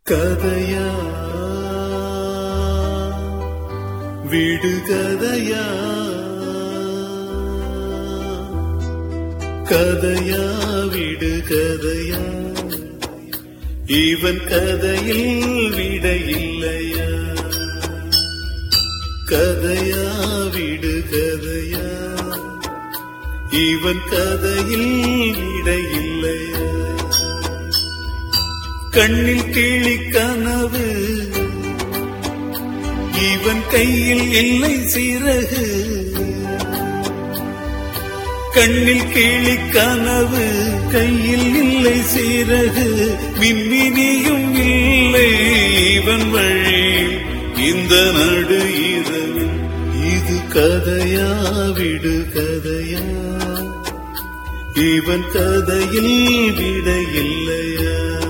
கதையா விடுகதையா கதையா விடுகதையா இவன் கதையில் விடையில்லையா கதையா விடுகதையா இவன் கதையில் விடையில்லையா கண்ணில் கிளி கனவு இவன் கையில் இல்லை சிறகு கண்ணில் கிளி கனவு கையில் இல்லை சிறகு விண்மீனியும் இல்லை இவன் வழி இந்த நடு இரவு இது கதையா விடுகதையா இவன் கதையில் விடையில்லையா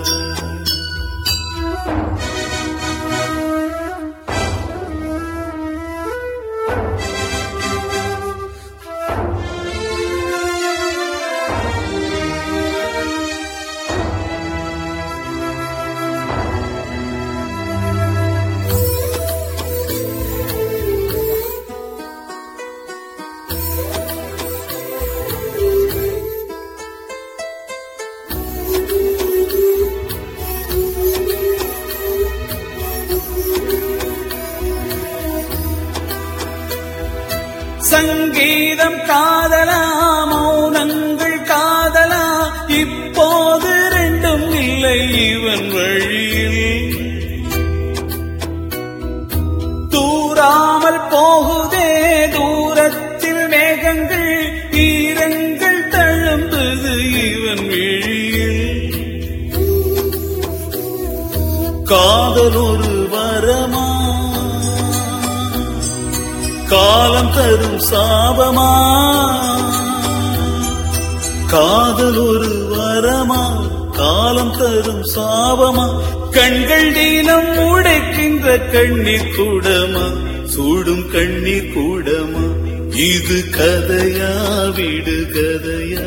சங்கீதம் காதலா மௌனங்கள் காதலா இப்போது ரெண்டும் இல்லை இவன் வழியில் தூராமல் போகுதே தூரத்தில் மேகங்கள் ஈரங்கள் தழும்புது இவன் விழியில் காதல் ஒரு வரமா காலம் தரும் சாபமா காதல் ஒரு வரமா காலம் தரும் சாபமா கண்கள் தினம் உடைக்கின்ற கண்ணீர் கூடமா சூடும் கண்ணீர் கூடமா இது கதையா விடுகதையா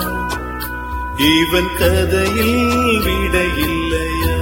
இவன் கதையில் விடையில்லையா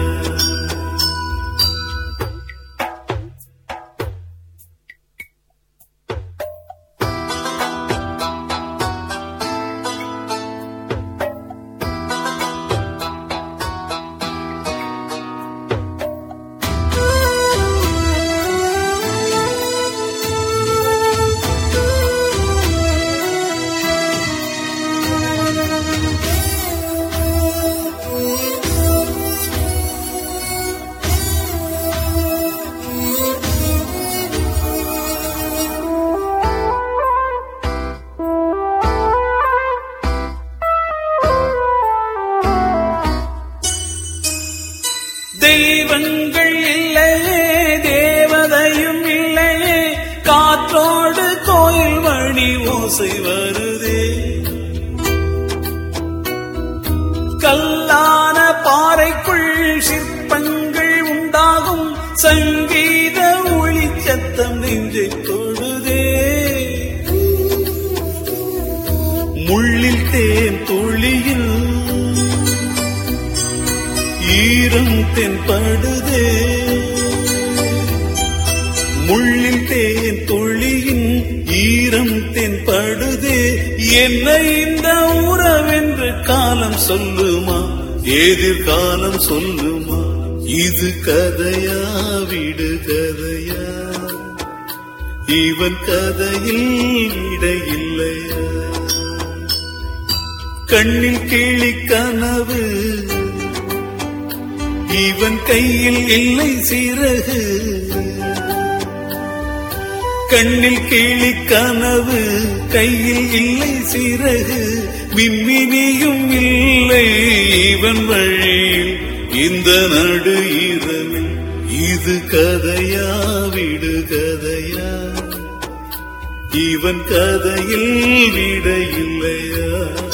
தெய்வங்கள் இல்லையே தேவதையும் இல்லையே காற்றோடு கோயில் மணி ஓசை வருதே கல்லான பாறைக்குள் சிற்பங்கள் உண்டாகும் சங்கீத ஒளி சத்தம் நெஞ்சை தொடுதே முள்ளில் தேன் துளியில் ஈரம் தென்படுதே முள்ளில் தேன் துளியின் ஈரம் தென்படுதே என்ன இந்த உறவென்று காலம் சொல்லுமா எதிர்காலம் சொல்லுமா இது கதையா விடுகதையா இவன் கதையில் விடையில்லையா கண்ணில் கிளி கனவு இவன் கையில் இல்லை சிறகு கண்ணில் கிளி கனவு கையில் இல்லை சிறகு விண்மீனியும் இல்லை இவன் வழியில் இந்த நடு இரவு இது கதையா விடுகதையா இவன் கதையில் விடையில்லையா